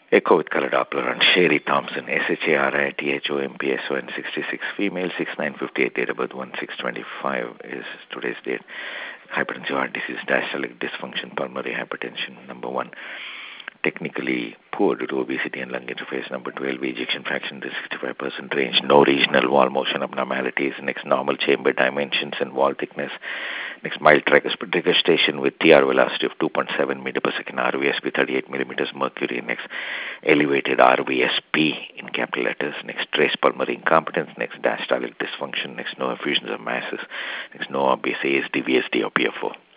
Echo with color Doppler on Sherry Thompson, SHARITHOMPSON, 66, female, 6958, date of birth 1625 is today's date. Hypertensive heart disease, diastolic dysfunction, pulmonary hypertension, number 1. Technically poor due to obesity and lung interface. Number 12, ejection fraction to 65% range. No regional wall motion abnormalities. Next, normal chamber dimensions and wall thickness. Next, mild regurgitation with TR velocity of 2.7 meter per second, RVSP 38 millimeters mercury. Next, elevated RVSP in capital letters. Next, trace pulmonary incompetence. Next, diastolic dysfunction. Next, no effusions of masses. Next, no obvious ASD, VSD or PFO.